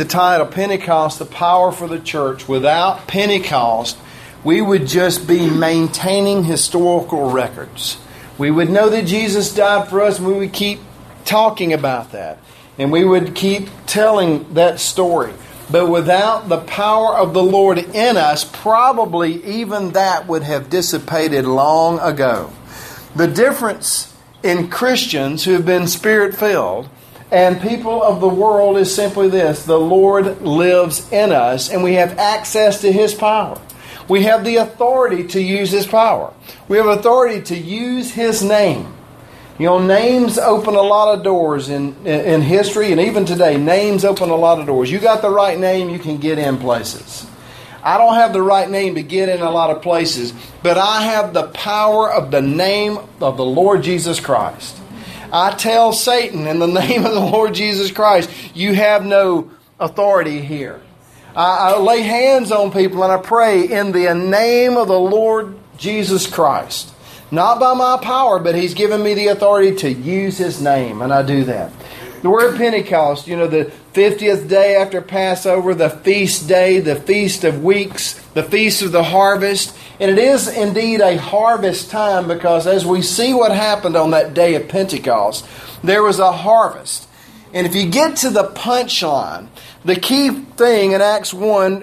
the title, Pentecost, the Power for the Church. Without Pentecost, we would just be maintaining historical records. We would know that Jesus died for us, and we would keep talking about that. And we would keep telling that story. But without the power of the Lord in us, probably even that would have dissipated long ago. The difference in Christians who have been Spirit-filled and people of the world is simply this: the Lord lives in us, and we have access to His power. We have the authority to use His power. We have authority to use His name. You know, names open a lot of doors in history, and even today, names open a lot of doors. You got the right name, you can get in places. I don't have the right name to get in a lot of places, but I have the power of the name of the Lord Jesus Christ. I tell Satan, in the name of the Lord Jesus Christ, you have no authority here. I lay hands on people and I pray in the name of the Lord Jesus Christ. Not by my power, but He's given me the authority to use His name, and I do that. The word Pentecost, you know, the 50th day after Passover, the feast day, the feast of weeks, the feast of the harvest. And it is indeed a harvest time, because as we see what happened on that day of Pentecost, there was a harvest. And if you get to the punchline, the key thing in Acts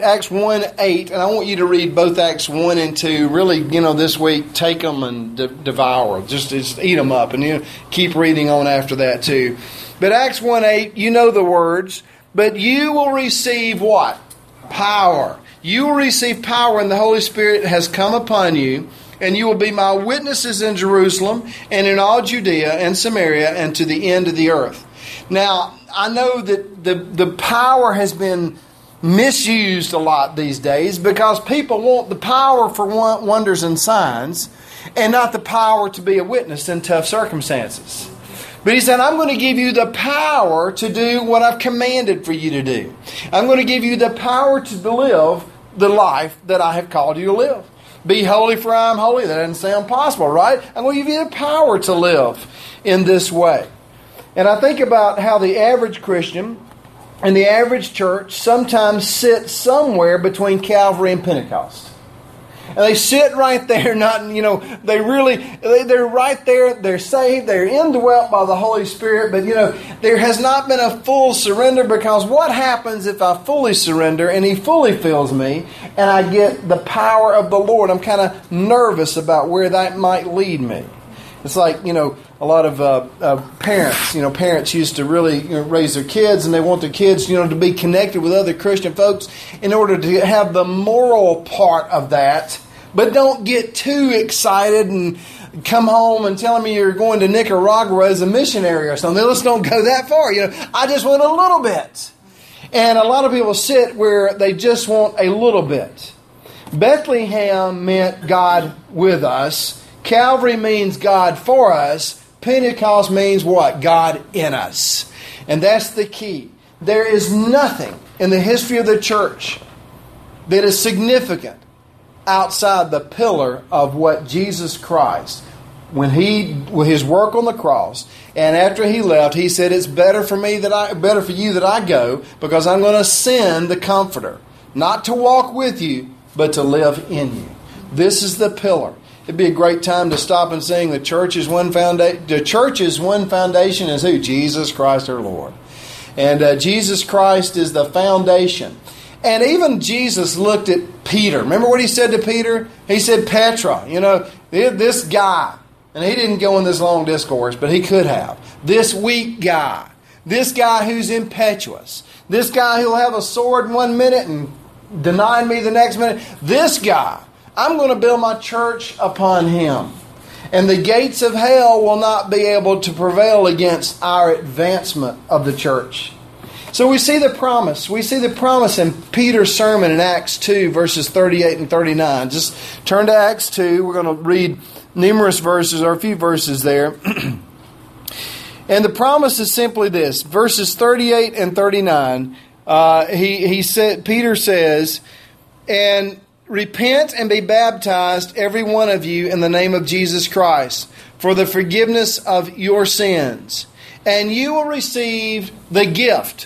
1:8, and I want you to read both Acts 1 and 2. Really, you know, this week, take them and devour them. Just eat them up, and you keep reading on after that too. But Acts 1:8, you know the words. But you will receive what? Power. You will receive power, and the Holy Spirit has come upon you, and you will be my witnesses in Jerusalem and in all Judea and Samaria and to the end of the earth. Now, I know that the power has been misused a lot these days, because people want the power for wonders and signs and not the power to be a witness in tough circumstances. But He said, I'm going to give you the power to do what I've commanded for you to do. I'm going to give you the power to live the life that I have called you to live. Be holy, for I am holy. That doesn't sound possible, right? I'm going to give you the power to live in this way. And I think about how the average Christian and the average church sometimes sit somewhere between Calvary and Pentecost. And they sit right there, they're right there, they're saved, they're indwelt by the Holy Spirit, but there has not been a full surrender, because what happens if I fully surrender and He fully fills me and I get the power of the Lord? I'm kind of nervous about where that might lead me. It's like, a lot of parents, parents used to really raise their kids, and they want their kids, to be connected with other Christian folks in order to have the moral part of that, but don't get too excited and come home and tell me you're going to Nicaragua as a missionary or something. Let's don't go that far. I just want a little bit. And a lot of people sit where they just want a little bit. Bethlehem meant God with us. Calvary means God for us. Pentecost means what? God in us. And that's the key. There is nothing in the history of the church that is significant outside the pillar of what Jesus Christ, with His work on the cross, and after He left, He said, it's better for you that I go, because I'm going to send the Comforter, not to walk with you, but to live in you. This is the pillar. It'd be a great time to stop and sing, the church's one foundation. The church's one foundation is who? Jesus Christ our Lord. And Jesus Christ is the foundation. And even Jesus looked at Peter. Remember what He said to Peter? He said, Petra, this guy. And He didn't go in this long discourse, but He could have. This weak guy. This guy who's impetuous. This guy who'll have a sword 1 minute and deny me the next minute. This guy. I'm going to build my church upon him. And the gates of hell will not be able to prevail against our advancement of the church. So we see the promise. We see the promise in Peter's sermon in Acts 2, verses 38 and 39. Just turn to Acts 2. We're going to read numerous verses, or a few verses there. And the promise is simply this. Verses 38 and 39, Peter says, and repent and be baptized, every one of you, in the name of Jesus Christ, for the forgiveness of your sins. And you will receive the gift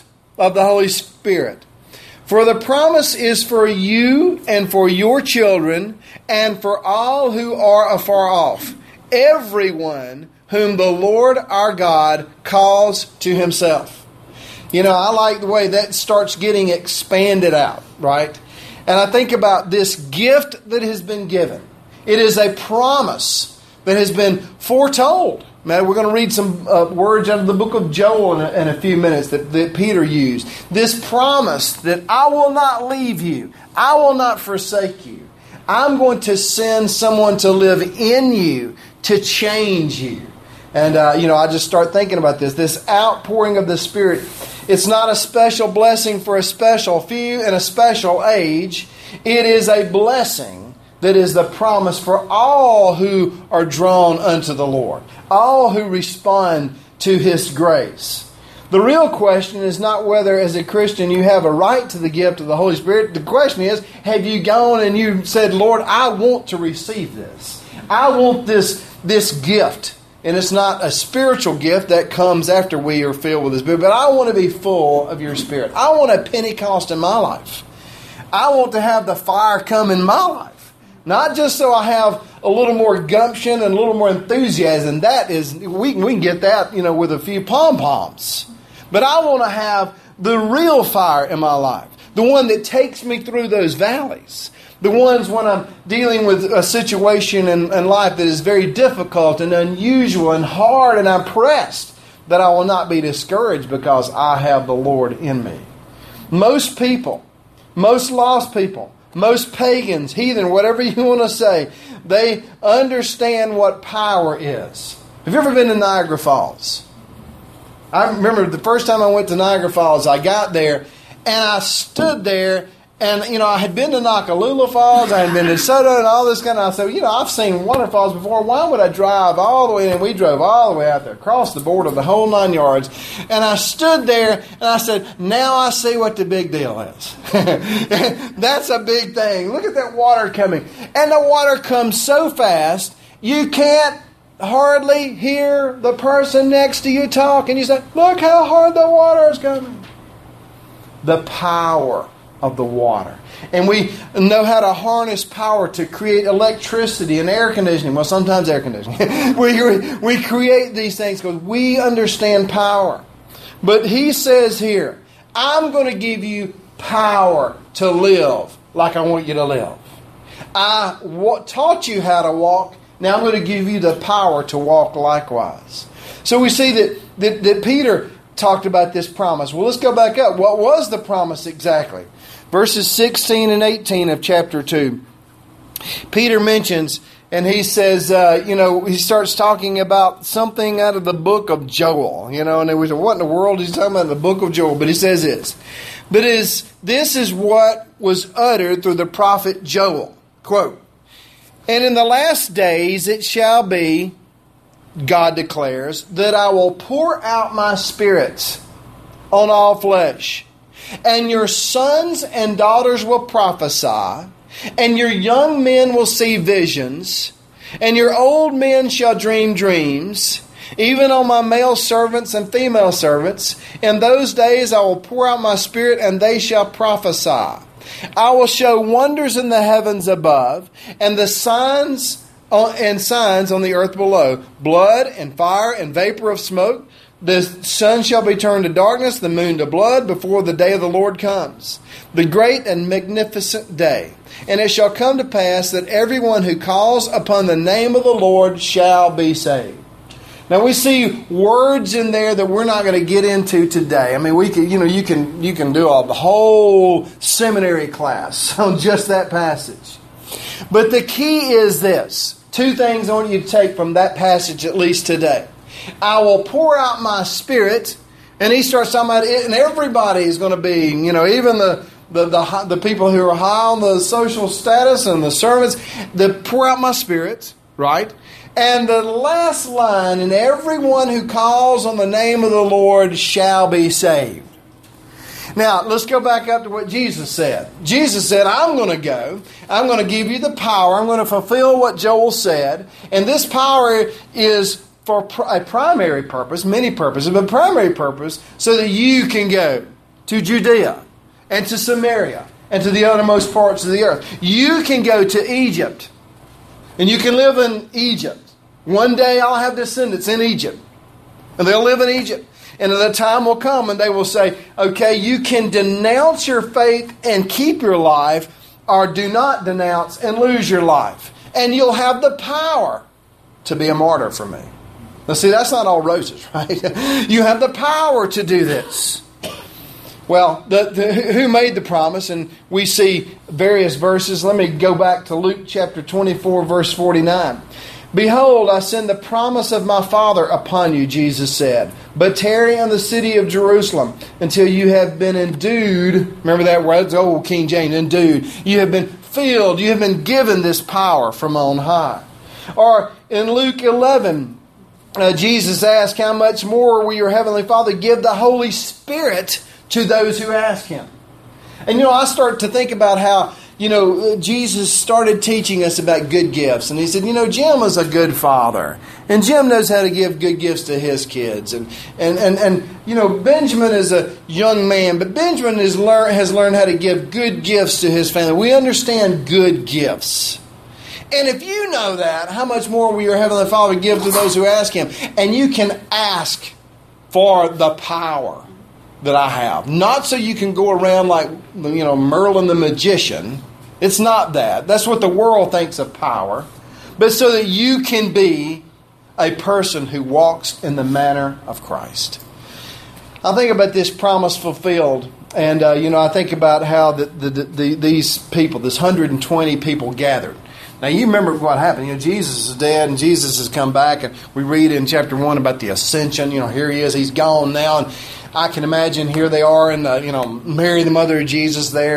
of the Holy Spirit. For the promise is for you and for your children and for all who are afar off, everyone whom the Lord our God calls to himself. You know, I like the way that starts getting expanded out, right? And I think about this gift that has been given. It is a promise that has been foretold. Man, we're going to read some words out of the book of Joel in a few minutes that Peter used. This promise that I will not leave you. I will not forsake you. I'm going to send someone to live in you to change you. And, I just start thinking about this outpouring of the Spirit. It's not a special blessing for a special few and a special age. It is a blessing that is the promise for all who are drawn unto the Lord, all who respond to His grace. The real question is not whether, as a Christian, you have a right to the gift of the Holy Spirit. The question is, have you gone and you said, Lord, I want to receive this. I want this gift. And it's not a spiritual gift that comes after we are filled with His Spirit, but I want to be full of your Spirit. I want a Pentecost in my life. I want to have the fire come in my life. Not just so I have a little more gumption and a little more enthusiasm. That is, we can get that, with a few pom-poms. But I want to have the real fire in my life. The one that takes me through those valleys. The ones when I'm dealing with a situation in life that is very difficult and unusual and hard, and I'm pressed, that I will not be discouraged because I have the Lord in me. Most people, most lost people, most pagans, heathen, whatever you want to say, they understand what power is. Have you ever been to Niagara Falls? I remember the first time I went to Niagara Falls, I got there and I stood there. And, I had been to Nakalula Falls, I had been to DeSoto and all this kind of stuff. I've seen waterfalls before. Why would I drive all the way in? We drove all the way out there, across the border, the whole 9 yards. And I stood there and I said, now I see what the big deal is. That's a big thing. Look at that water coming. And the water comes so fast, you can't hardly hear the person next to you talk. And you say, look how hard the water is coming. The power of the water. And we know how to harness power to create electricity and air conditioning. Well, sometimes air conditioning. we create these things because we understand power. But he says here, I'm going to give you power to live like I want you to live. I taught you how to walk. Now I'm going to give you the power to walk likewise. So we see that Peter talked about this promise. Well, let's go back up. What was the promise exactly? Verses 16 and 18 of chapter 2. Peter mentions, and he says, he starts talking about something out of the book of Joel. And we said, what in the world is he talking about in the book of Joel? But he says this. But this is what was uttered through the prophet Joel. Quote, and in the last days it shall be, God declares, that I will pour out my Spirit on all flesh. And your sons and daughters will prophesy, and your young men will see visions, and your old men shall dream dreams, even on my male servants and female servants. In those days I will pour out my Spirit, and they shall prophesy. I will show wonders in the heavens above, and the signs on the earth below, blood and fire and vapor of smoke. The sun shall be turned to darkness, the moon to blood, before the day of the Lord comes, the great and magnificent day. And it shall come to pass that everyone who calls upon the name of the Lord shall be saved. Now we see words in there that we're not going to get into today. I mean, we can, you can do the whole seminary class on just that passage. But the key is this. Two things I want you to take from that passage, at least today. I will pour out my Spirit, and he starts talking about it, and everybody is going to be, even the people who are high on the social status and the servants, that pour out my Spirit, right? And the last line, and everyone who calls on the name of the Lord shall be saved. Now, let's go back up to what Jesus said. Jesus said, I'm going to go. I'm going to give you the power. I'm going to fulfill what Joel said. And this power is for a primary purpose, many purposes, but primary purpose, so that you can go to Judea and to Samaria and to the uttermost parts of the earth. You can go to Egypt and you can live in Egypt. One day I'll have descendants in Egypt and they'll live in Egypt. And the time will come and they will say, okay, you can denounce your faith and keep your life, or do not denounce and lose your life. And you'll have the power to be a martyr for me. Now see, that's not all roses, right? You have the power to do this. Well, who made the promise? And we see various verses. Let me go back to Luke chapter 24, verse 49. Behold, I send the promise of my Father upon you, Jesus said. But tarry in the city of Jerusalem until you have been endued. Remember that word? It's old King James, endued. You have been filled. You have been given this power from on high. Or in Luke 11, Jesus asked, how much more will your heavenly Father give the Holy Spirit to those who ask Him? And I start to think about how Jesus started teaching us about good gifts. And he said, Jim is a good father. And Jim knows how to give good gifts to his kids. And Benjamin is a young man. But Benjamin has learned how to give good gifts to his family. We understand good gifts. And if you know that, how much more will your Heavenly Father give to those who ask Him? And you can ask for the power that I have. Not so you can go around like, Merlin the magician. It's not that. That's what the world thinks of power. But so that you can be a person who walks in the manner of Christ. I think about this promise fulfilled. And, I think about how these people, this 120 people gathered. Now, you remember what happened. Jesus is dead and Jesus has come back. And we read in chapter 1 about the ascension. Here He is. He's gone now. And I can imagine here they are and, Mary, the mother of Jesus there.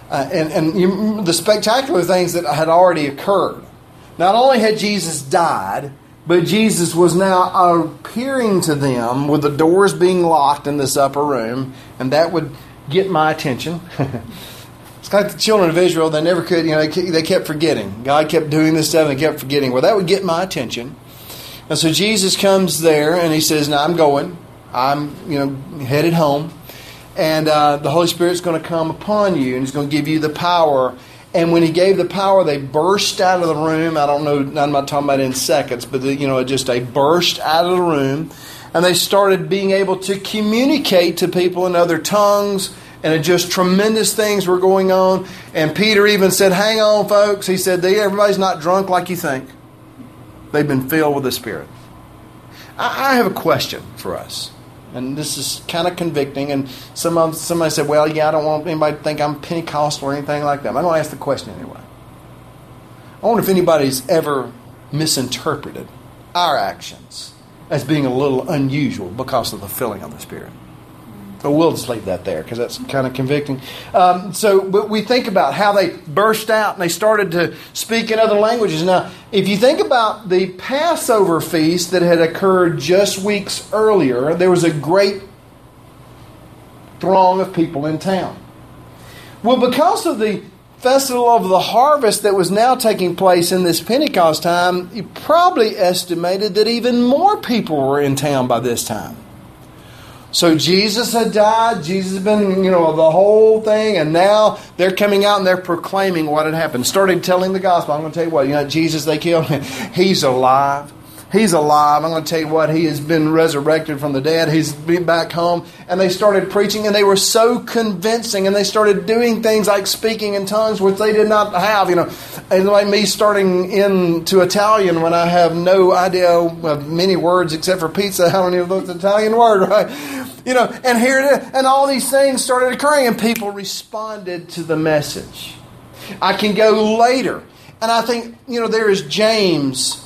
And the spectacular things that had already occurred. Not only had Jesus died, but Jesus was now appearing to them with the doors being locked in this upper room. And that would get my attention. It's like the children of Israel. They never could, they kept forgetting. God kept doing this stuff and they kept forgetting. Well, that would get my attention. And so Jesus comes there and He says, now I'm going. I'm, headed home. And the Holy Spirit's going to come upon you and He's going to give you the power. And when He gave the power, they burst out of the room. I don't know, I'm not talking about in seconds, but just they burst out of the room. And they started being able to communicate to people in other tongues. And just tremendous things were going on. And Peter even said, hang on, folks. He said, everybody's not drunk like you think. They've been filled with the Spirit. I have a question for us. And this is kind of convicting. And somebody said, well, I don't want anybody to think I'm Pentecostal or anything like that. I'm going to ask the question anyway. I wonder if anybody's ever misinterpreted our actions as being a little unusual because of the filling of the Spirit. But we'll just leave that there because that's kind of convicting. But we think about how they burst out and they started to speak in other languages. Now, if you think about the Passover feast that had occurred just weeks earlier, there was a great throng of people in town. Well, because of the festival of the harvest that was now taking place in this Pentecost time, you probably estimated that even more people were in town by this time. So Jesus had died. Jesus had been, the whole thing. And now they're coming out and they're proclaiming what had happened. Started telling the gospel. I'm going to tell you what, Jesus, they killed him. He's alive. He's alive. I'm going to tell you what, He has been resurrected from the dead. He's been back home. And they started preaching and they were so convincing. And they started doing things like speaking in tongues, which they did not have. And like me starting into Italian when I have no idea of many words except for pizza. I don't even know the Italian word, right? And here it is. And all these things started occurring and people responded to the message. I can go later. And I think, there is James...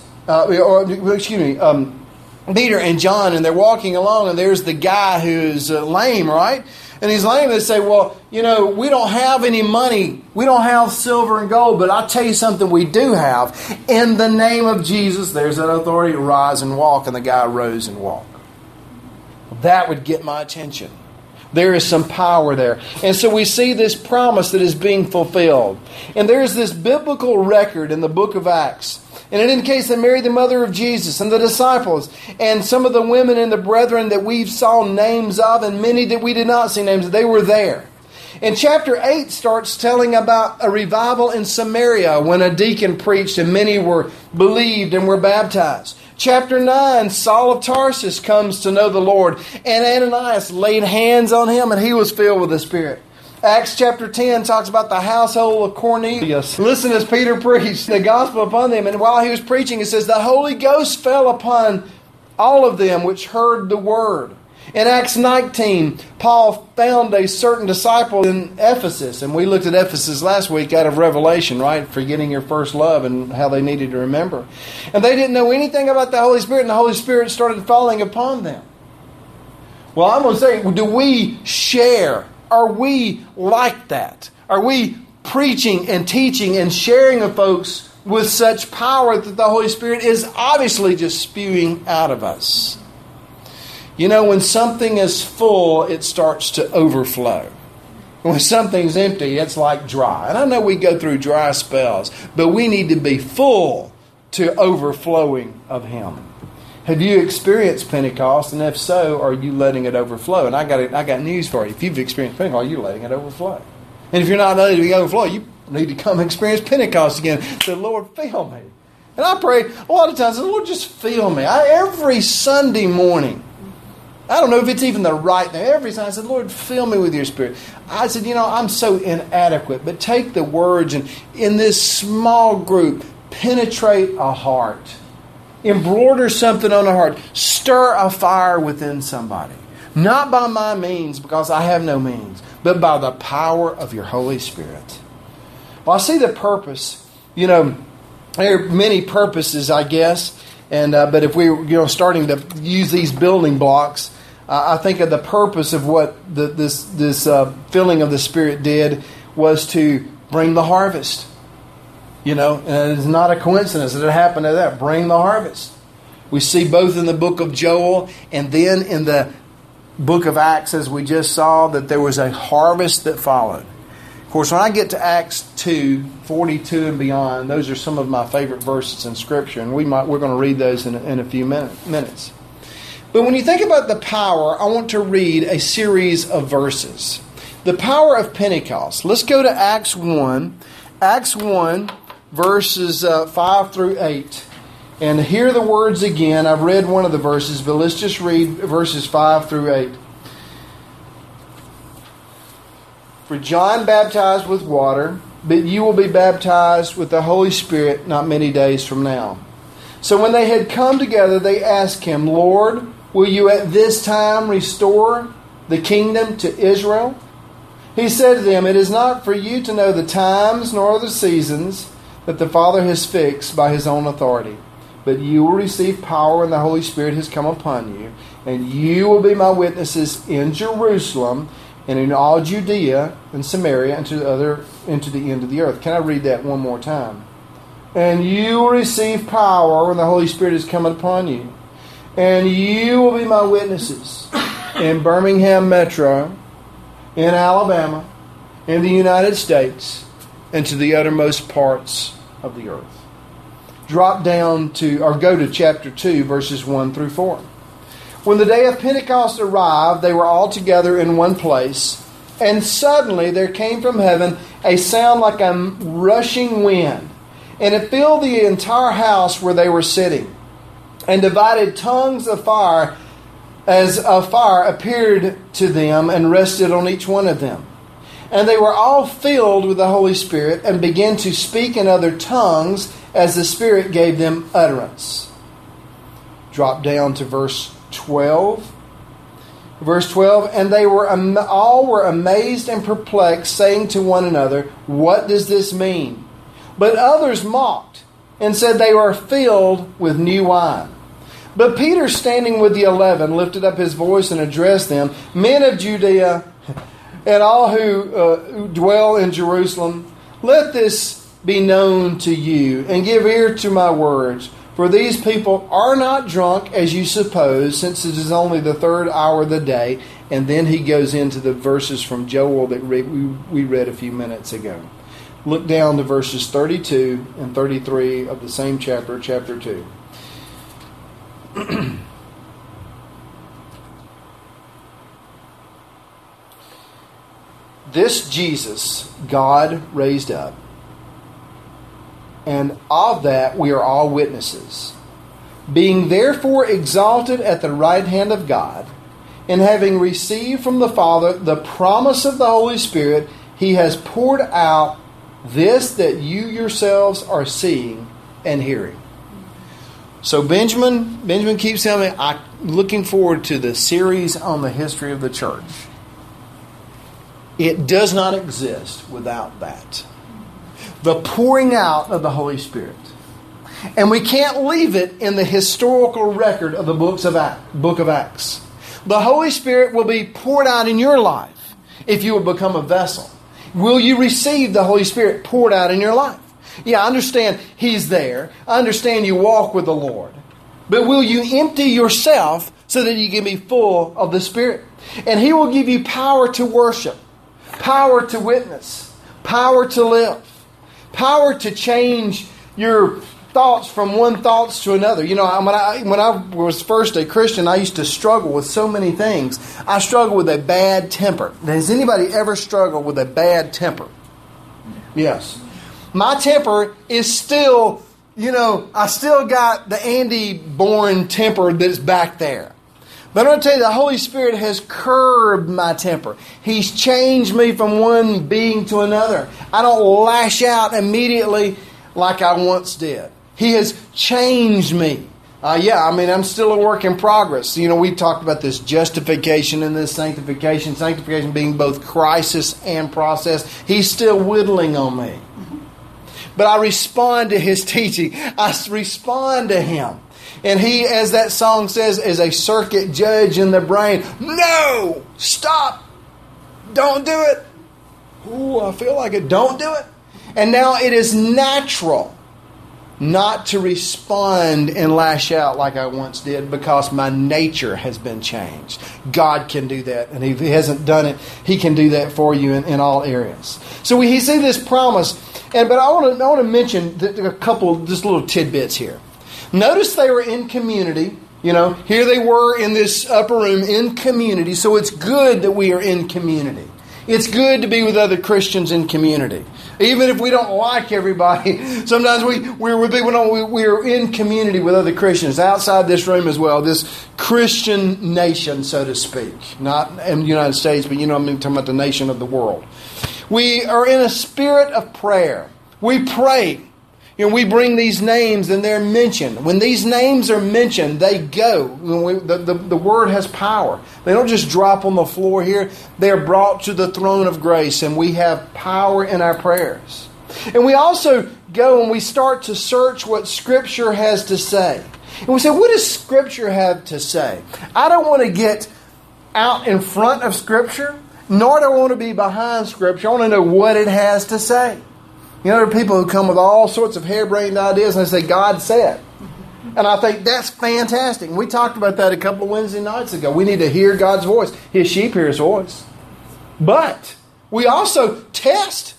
Peter and John, and they're walking along, and there's the guy who's lame, right? And he's lame. They say, well, we don't have any money. We don't have silver and gold, but I'll tell you something we do have. In the name of Jesus, there's that authority, rise and walk. And the guy rose and walked. That would get my attention. There is some power there. And so we see this promise that is being fulfilled. And there's this biblical record in the book of Acts. And it indicates that Mary, the mother of Jesus, and the disciples, and some of the women and the brethren that we saw names of, and many that we did not see names of, they were there. And chapter 8 starts telling about a revival in Samaria when a deacon preached and many were believed and were baptized. Chapter 9, Saul of Tarsus comes to know the Lord, and Ananias laid hands on him and he was filled with the Spirit. Acts chapter 10 talks about the household of Cornelius. Listen as Peter preached the gospel upon them. And while he was preaching, it says, the Holy Ghost fell upon all of them which heard the word. In Acts 19, Paul found a certain disciple in Ephesus. And we looked at Ephesus last week out of Revelation, right? Forgetting your first love and how they needed to remember. And they didn't know anything about the Holy Spirit, and the Holy Spirit started falling upon them. Well, I'm going to say, do we share? Are we like that? Are we preaching and teaching and sharing with folks with such power that the Holy Spirit is obviously just spewing out of us? You know, when something is full, it starts to overflow. When something's empty, it's like dry. And I know we go through dry spells, but we need to be full to overflowing of Him. Have you experienced Pentecost? And if so, are you letting it overflow? And I got news for you. If you've experienced Pentecost, you're letting it overflow. And if you're not letting it overflow, you need to come experience Pentecost again. Say, Lord, fill me. And I pray a lot of times, Lord, just fill me. Every Sunday morning, I don't know if it's even the right thing. Every time I said, Lord, fill me with your Spirit. I said, I'm so inadequate. But take the words and in this small group, penetrate a heart. Embroider something on the heart. Stir a fire within somebody. Not by my means, because I have no means, but by the power of your Holy Spirit. Well, I see the purpose. There are many purposes, I guess. And but if we starting to use these building blocks, I think of the purpose of what this filling of the Spirit did was to bring the harvest. And it's not a coincidence that it happened at that. Bring the harvest. We see both in the book of Joel and then in the book of Acts, as we just saw, that there was a harvest that followed. Of course, when I get to Acts 2:42 and beyond, those are some of my favorite verses in Scripture, and we're going to read those in a few minutes. But when you think about the power, I want to read a series of verses. The power of Pentecost. Let's go to Acts 1. Acts 1. Verses 5 through 8. And hear the words again. I've read one of the verses, but let's just read verses 5 through 8. For John baptized with water, but you will be baptized with the Holy Spirit not many days from now. So when they had come together, they asked him, Lord, will you at this time restore the kingdom to Israel? He said to them, it is not for you to know the times nor the seasons that the Father has fixed by His own authority. But you will receive power when the Holy Spirit has come upon you, and you will be my witnesses in Jerusalem and in all Judea and Samaria and into the end of the earth. Can I read that one more time? And you will receive power when the Holy Spirit has come upon you, and you will be my witnesses in Birmingham Metro, in Alabama, in the United States, and to the uttermost parts of the earth. Go to chapter 2, verses 1 through 4. When the day of Pentecost arrived, they were all together in one place, and suddenly there came from heaven a sound like a rushing wind, and it filled the entire house where they were sitting. And divided tongues of fire as of fire appeared to them and rested on each one of them. And they were all filled with the Holy Spirit and began to speak in other tongues as the Spirit gave them utterance. Drop down to verse 12. Verse 12, and they all were amazed and perplexed, saying to one another, what does this mean? But others mocked and said they were filled with new wine. But Peter, standing with the 11, lifted up his voice and addressed them, men of Judea, and all who dwell in Jerusalem, let this be known to you, and give ear to my words. For these people are not drunk, as you suppose, since it is only the third hour of the day. And then he goes into the verses from Joel that we read a few minutes ago. Look down to verses 32 and 33 of the same chapter, chapter 2. This Jesus God raised up, and of that we are all witnesses. Being therefore exalted at the right hand of God, and having received from the Father the promise of the Holy Spirit, He has poured out this that you yourselves are seeing and hearing. So Benjamin keeps telling me, I'm looking forward to the series on the history of the church. It does not exist without that. The pouring out of the Holy Spirit. And we can't leave it in the historical record of the book of Acts. The Holy Spirit will be poured out in your life if you will become a vessel. Will you receive the Holy Spirit poured out in your life? Yeah, I understand He's there. I understand you walk with the Lord. But will you empty yourself so that you can be full of the Spirit? And He will give you power to worship, power to witness, power to live, power to change your thoughts from one thoughts to another. You know, when I was first a Christian, I used to struggle with so many things. I struggled with a bad temper. Has anybody ever struggled with a bad temper? Yes. My temper is still, I still got the Andy born temper that's back there. But I'm going to tell you, the Holy Spirit has curbed my temper. He's changed me from one being to another. I don't lash out immediately like I once did. He has changed me. I'm still a work in progress. We talked about this justification and this sanctification. Sanctification being both crisis and process. He's still whittling on me. But I respond to His teaching. I respond to Him. And He, as that song says, is a circuit judge in the brain. No! Stop! Don't do it! Ooh, I feel like it. Don't do it. And now it is natural not to respond and lash out like I once did because my nature has been changed. God can do that. And if He hasn't done it, He can do that for you in all areas. So He sees this promise. But I want to mention a couple just little tidbits here. Notice they were in community. Here they were in this upper room in community. So it's good that we are in community. It's good to be with other Christians in community. Even if we don't like everybody, sometimes we're in community with other Christians outside this room as well. This Christian nation, so to speak. Not in the United States, but I'm talking about the nation of the world. We are in a spirit of prayer. We pray. We bring these names and they're mentioned. When these names are mentioned, they go. The Word has power. They don't just drop on the floor here. They are brought to the throne of grace, and we have power in our prayers. And we also go and we start to search what Scripture has to say. And we say, what does Scripture have to say? I don't want to get out in front of Scripture, nor do I want to be behind Scripture. I want to know what it has to say. There are people who come with all sorts of harebrained ideas and they say, God said. And I think that's fantastic. And we talked about that a couple of Wednesday nights ago. We need to hear God's voice. His sheep hear His voice. But we also test,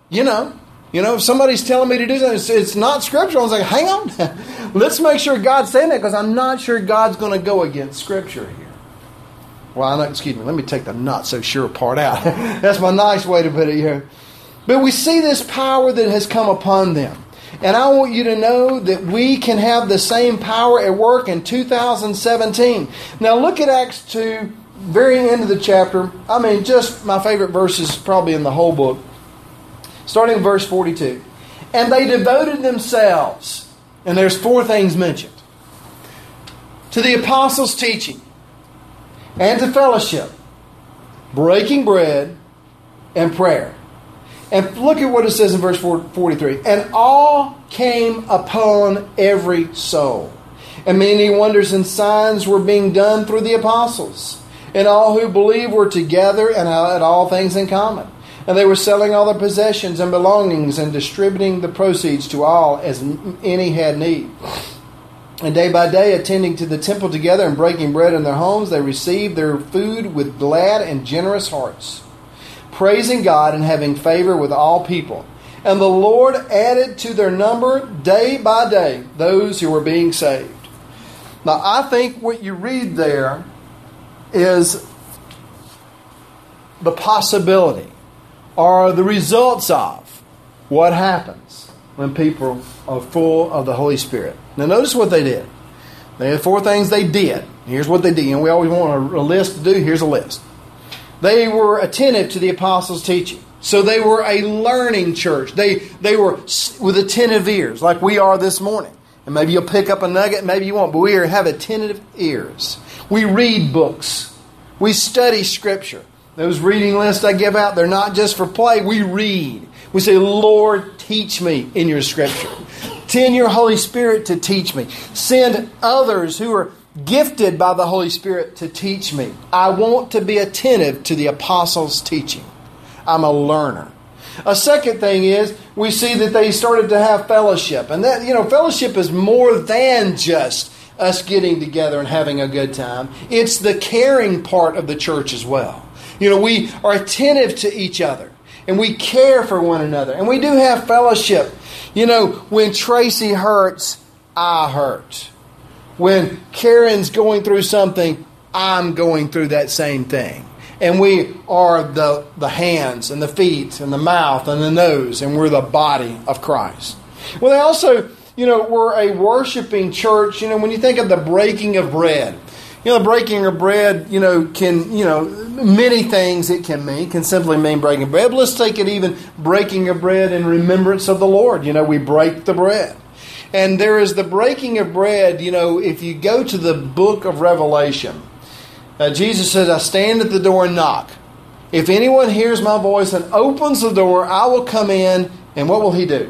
if somebody's telling me to do something, it's not scriptural. I was like, hang on. Let's make sure God's saying that because I'm not sure God's going to go against Scripture here. Well, let me take the not so sure part out. That's my nice way to put it here. But we see this power that has come upon them. And I want you to know that we can have the same power at work in 2017. Now look at Acts 2, very end of the chapter. Just my favorite verses probably in the whole book. Starting in verse 42. And they devoted themselves, and there's 4 things mentioned, to the apostles' teaching, and to fellowship, breaking bread, and prayer. And look at what it says in verse 43. And all came upon every soul. And many wonders and signs were being done through the apostles. And all who believed were together and had all things in common. And they were selling all their possessions and belongings and distributing the proceeds to all as any had need. And day by day, attending to the temple together and breaking bread in their homes, they received their food with glad and generous hearts, praising God and having favor with all people. And the Lord added to their number day by day those who were being saved. Now, I think what you read there is the possibility or the results of what happens when people are full of the Holy Spirit. Now, notice what they did. They had 4 things they did. Here's what they did. We always want a list to do. Here's a list. They were attentive to the apostles' teaching. So they were a learning church. They were with attentive ears, like we are this morning. And maybe you'll pick up a nugget, maybe you won't. But we have attentive ears. We read books. We study Scripture. Those reading lists I give out, they're not just for play. We read. We say, Lord, teach me in your Scripture. Send your Holy Spirit to teach me. Send others who are gifted by the Holy Spirit to teach me. I want to be attentive to the apostles' teaching. I'm a learner. A second thing is we see that they started to have fellowship. And that, fellowship is more than just us getting together and having a good time. It's the caring part of the church as well. We are attentive to each other. And we care for one another. And we do have fellowship. When Tracy hurts, I hurt. When Karen's going through something, I'm going through that same thing. And we are the hands and the feet and the mouth and the nose. And we're the body of Christ. Well, they also, we're a worshiping church. When you think of the breaking of bread. The breaking of bread, can, many things it can mean. Can simply mean breaking bread. But let's take it even breaking of bread in remembrance of the Lord. We break the bread. And there is the breaking of bread, if you go to the book of Revelation, Jesus says, I stand at the door and knock. If anyone hears my voice and opens the door, I will come in, and what will he do?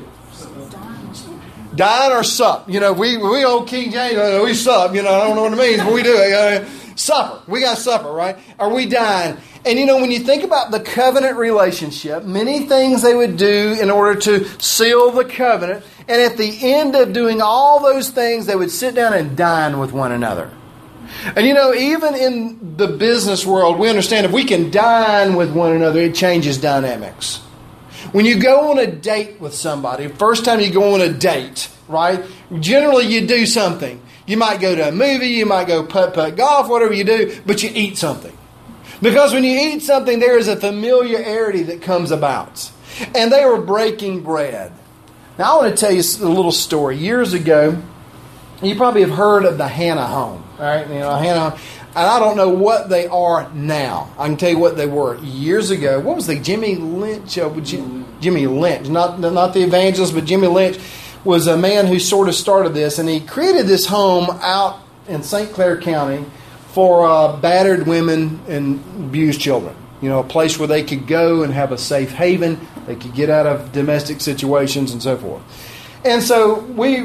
Dine or sup. We old King James, we sup. I don't know what it means, but we do. Supper. We got supper, right? Or we dine. And when you think about the covenant relationship, many things they would do in order to seal the covenant. And at the end of doing all those things, they would sit down and dine with one another. And even in the business world, we understand if we can dine with one another, it changes dynamics. When you go on a date with somebody, first time you go on a date, right? Generally you do something. You might go to a movie, you might go putt-putt golf, whatever you do, but you eat something. Because when you eat something, there is a familiarity that comes about. And they were breaking bread. Now I want to tell you a little story. Years ago, you probably have heard of the Hannah Home. All right, Hannah Home. And I don't know what they are now. I can tell you what they were years ago. What was they? Jimmy Lynch? Jimmy Lynch. Not the evangelist, but Jimmy Lynch was a man who sort of started this. And he created this home out in St. Clair County for battered women and abused children. A place where they could go and have a safe haven. They could get out of domestic situations and so forth. And so we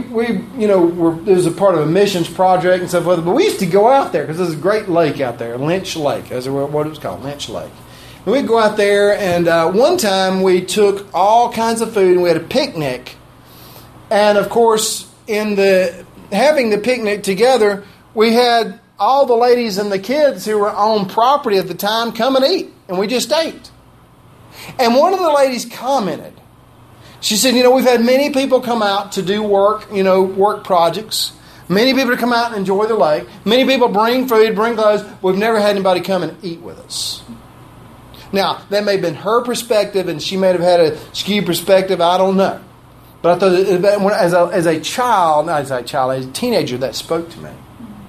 it was a part of a missions project and so forth. But we used to go out there because there's a great lake out there, Lynch Lake. That's what it was called, Lynch Lake. And we'd go out there, and one time we took all kinds of food and we had a picnic. And of course, in having the picnic together, we had all the ladies and the kids who were on property at the time come and eat. And we just ate. And one of the ladies commented. She said, we've had many people come out to do work, work projects. Many people to come out and enjoy the lake. Many people bring food, bring clothes. We've never had anybody come and eat with us. Now, that may have been her perspective, and she may have had a skewed perspective. I don't know. But I thought, as a teenager, that spoke to me.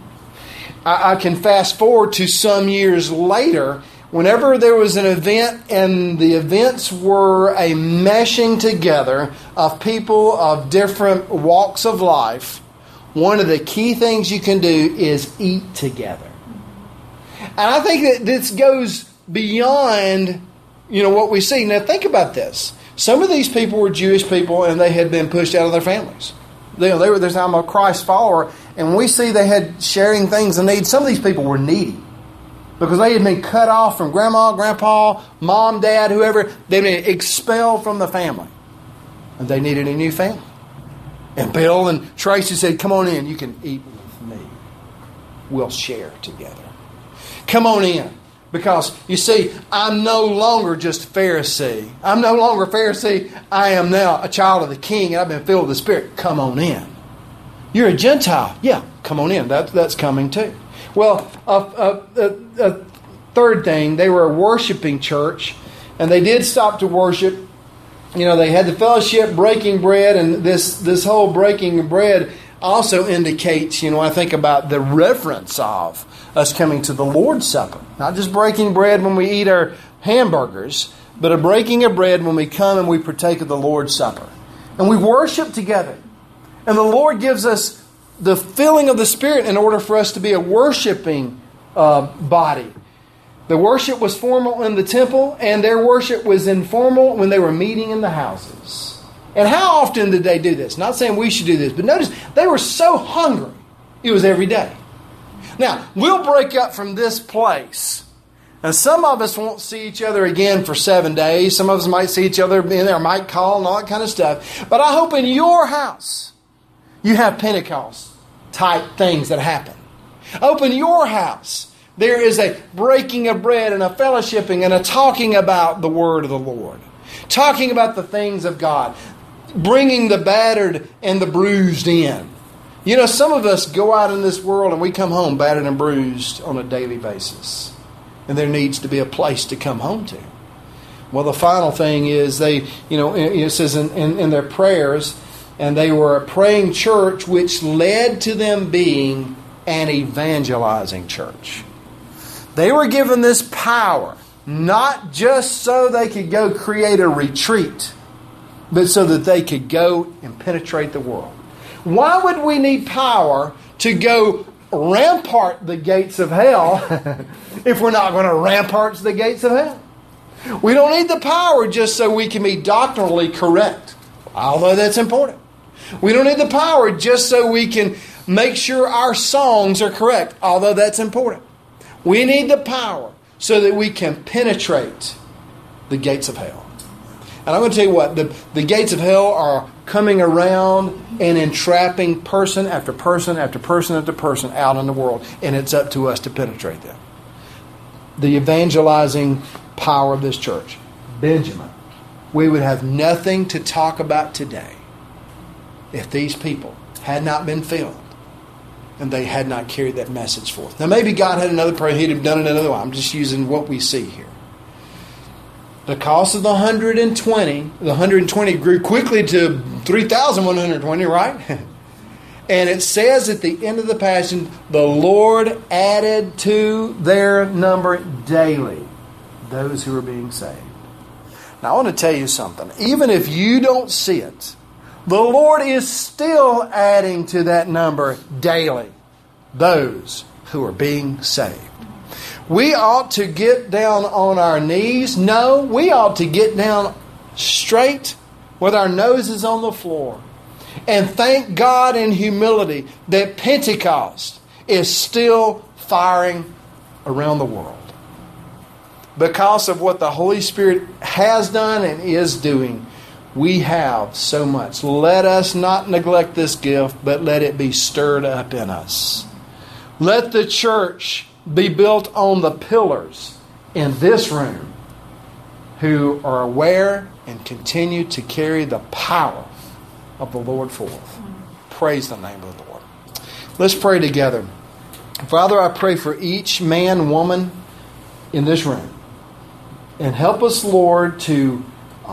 I can fast forward to some years later. Whenever there was an event and the events were a meshing together of people of different walks of life, one of the key things you can do is eat together. And I think that this goes beyond, what we see. Now think about this. Some of these people were Jewish people and they had been pushed out of their families. I'm a Christ follower, and when we see they had sharing things and needs, some of these people were needy. Because they had been cut off from grandma, grandpa, mom, dad, whoever. They'd been expelled from the family. And they needed a new family. And Bill and Tracy said, come on in. You can eat with me. We'll share together. Come on in. Because, you see, I'm no longer just a Pharisee. I'm no longer a Pharisee. I am now a child of the King, and I've been filled with the Spirit. Come on in. You're a Gentile. Yeah, come on in. That's coming too. Well, a third thing, they were a worshiping church, and they did stop to worship. You know, they had the fellowship, breaking bread, and this whole breaking of bread also indicates, I think about the reverence of us coming to the Lord's Supper. Not just breaking bread when we eat our hamburgers, but a breaking of bread when we come and we partake of the Lord's Supper. And we worship together. And the Lord gives us the filling of the Spirit in order for us to be a worshiping body. The worship was formal in the temple, and their worship was informal when they were meeting in the houses. And how often did they do this? Not saying we should do this, but notice they were so hungry. It was every day. Now, we'll break up from this place. And some of us won't see each other again for 7 days. Some of us might see each other in there, might call and all that kind of stuff. But I hope in your house you have Pentecost type things that happen. I hope in your house there is a breaking of bread and a fellowshipping and a talking about the word of the Lord. Talking about the things of God. Bringing the battered and the bruised in. Some of us go out in this world and we come home battered and bruised on a daily basis. And there needs to be a place to come home to. Well, the final thing is it says in their prayers, and they were a praying church which led to them being an evangelizing church. They were given this power, not just so they could go create a retreat, but so that they could go and penetrate the world. Why would we need power to go rampart the gates of hell if we're not going to rampart the gates of hell? We don't need the power just so we can be doctrinally correct, although that's important. We don't need the power just so we can make sure our songs are correct, although that's important. We need the power so that we can penetrate the gates of hell. And I'm going to tell you what, the gates of hell are coming around and entrapping person after person after person after person out in the world. And it's up to us to penetrate them. The evangelizing power of this church. Benjamin, we would have nothing to talk about today if these people had not been filled and they had not carried that message forth. Now maybe God had another prayer, He'd have done it another way. I'm just using what we see here. The cost of the 120 grew quickly to 3,120, right? And it says at the end of the Passion, the Lord added to their number daily those who are being saved. Now I want to tell you something. Even if you don't see it, the Lord is still adding to that number daily those who are being saved. We ought to get down on our knees. No, we ought to get down straight with our noses on the floor and thank God in humility that Pentecost is still firing around the world. Because of what the Holy Spirit has done and is doing, we have so much. Let us not neglect this gift, but let it be stirred up in us. Let the church be built on the pillars in this room who are aware and continue to carry the power of the Lord forth. Praise the name of the Lord. Let's pray together. Father, I pray for each man, woman in this room. And help us, Lord, to,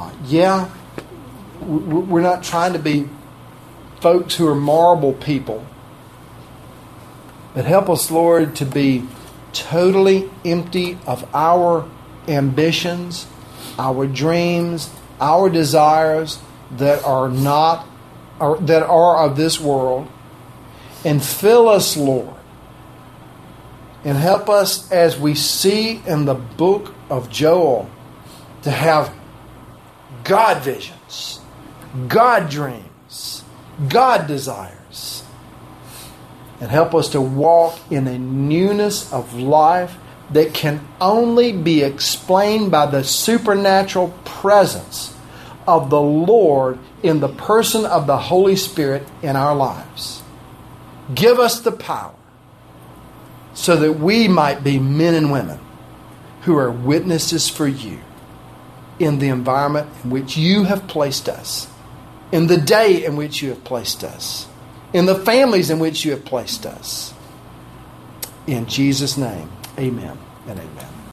we're not trying to be folks who are marble people. But help us, Lord, to be totally empty of our ambitions, our dreams, our desires that are not, or that are of this world. And fill us, Lord. And help us as we see in the book of Joel to have God visions, God dreams, God desires. And help us to walk in a newness of life that can only be explained by the supernatural presence of the Lord in the person of the Holy Spirit in our lives. Give us the power so that we might be men and women who are witnesses for you in the environment in which you have placed us, in the day in which you have placed us, in the families in which you have placed us. In Jesus' name, amen and amen.